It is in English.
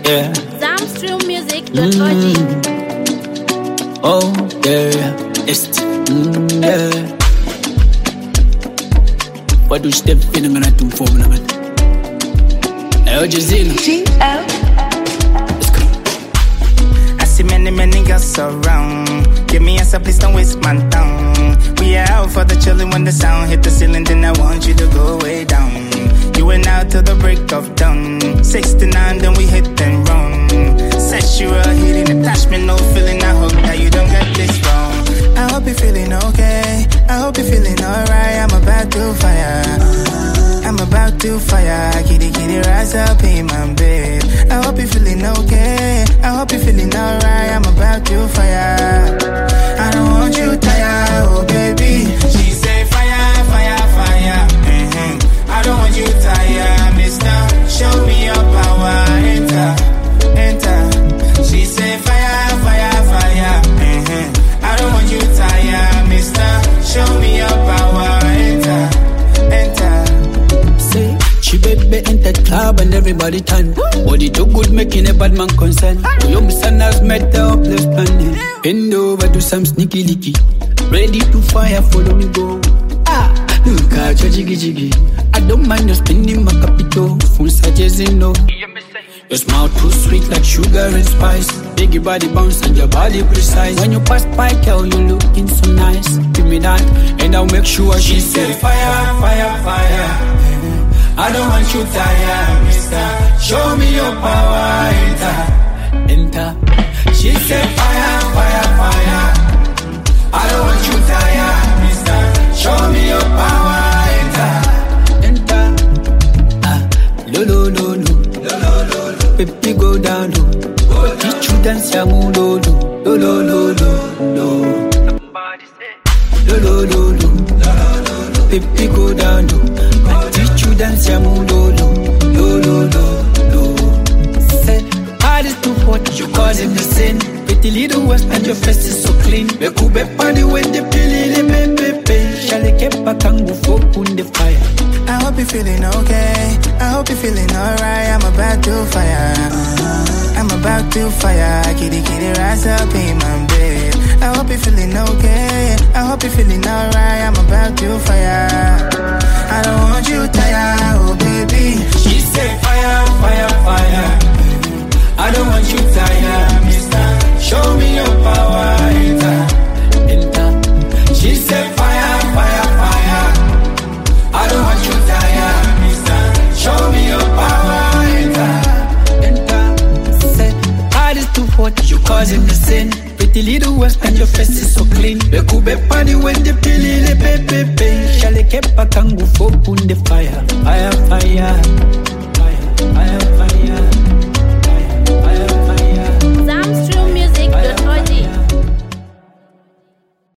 yeah. Zamstrummusic.org. Oh, yeah, yeah. What do you step in and I'm for me? Jazina. Let's go. I see many girls around. Give me a please don't waste my time. We are out for the chilling when the sound hit the ceiling. Then I want you to go way down. You went out till the break of dawn. 69, then we hit and run. Sexual healing, attachment, no feeling. I hope that you don't get this wrong. I hope you're feeling okay. I hope you're feeling alright. I'm about to fire. I'm about to fire. Kitty, rise up in my bed. I hope you're feeling okay. I hope you're feeling alright. I'm about to fire. I don't want you tired, oh baby. She say fire, fire, fire. I don't want you tired, mister. Show me your power. Enter. She say fire, fire, fire. I don't want you tired, mister. Show me your power. Enter. Say, she baby enter club and everybody turn. Body too good, making a bad man concern. Your son has met the hopeless plan. Bend over, do some sneaky leaky. Ready to fire, follow me go. Look at your jiggy. I don't mind you spending my capital. Full suggest no. Your smile too sweet like sugar and spice. Biggie body bounce and your body precise. When you pass by, girl, you looking so nice. Give me that and I'll make sure she said fire, fire, fire. I don't want you tired, mister. Show me your power, enter. She said fire, fire, fire. I don't want you tired, mister. Show me your power, enter. Lo. Baby go down low. Teach you dance ya mu lo. Somebody say lo. Baby go down low. Teach you dance ya mu lo. Say heart is too hot, you causing the sin. Pretty little west and your face is so clean. We could be party when the pili baby. Shall I keep a kangu for put the fire? I hope you're feeling okay. I hope you're feeling alright. I'm about to fire. I'm about to fire. Kitty, rise up in my bed. I hope you're feeling okay. I hope you're feeling alright. I'm about to fire. I don't want you tired, oh baby. She said fire, fire, fire. I don't want you tired, mister. Show me your power, enter. She said fire, fire, fire. I don't want you tired, mister. Show me your power, enter. Say, heart is too hot, you causing the sin. Pretty little west and your face is so clean. We could be party when the pili baby. Shall I keep a kangu for put the fire? Fire.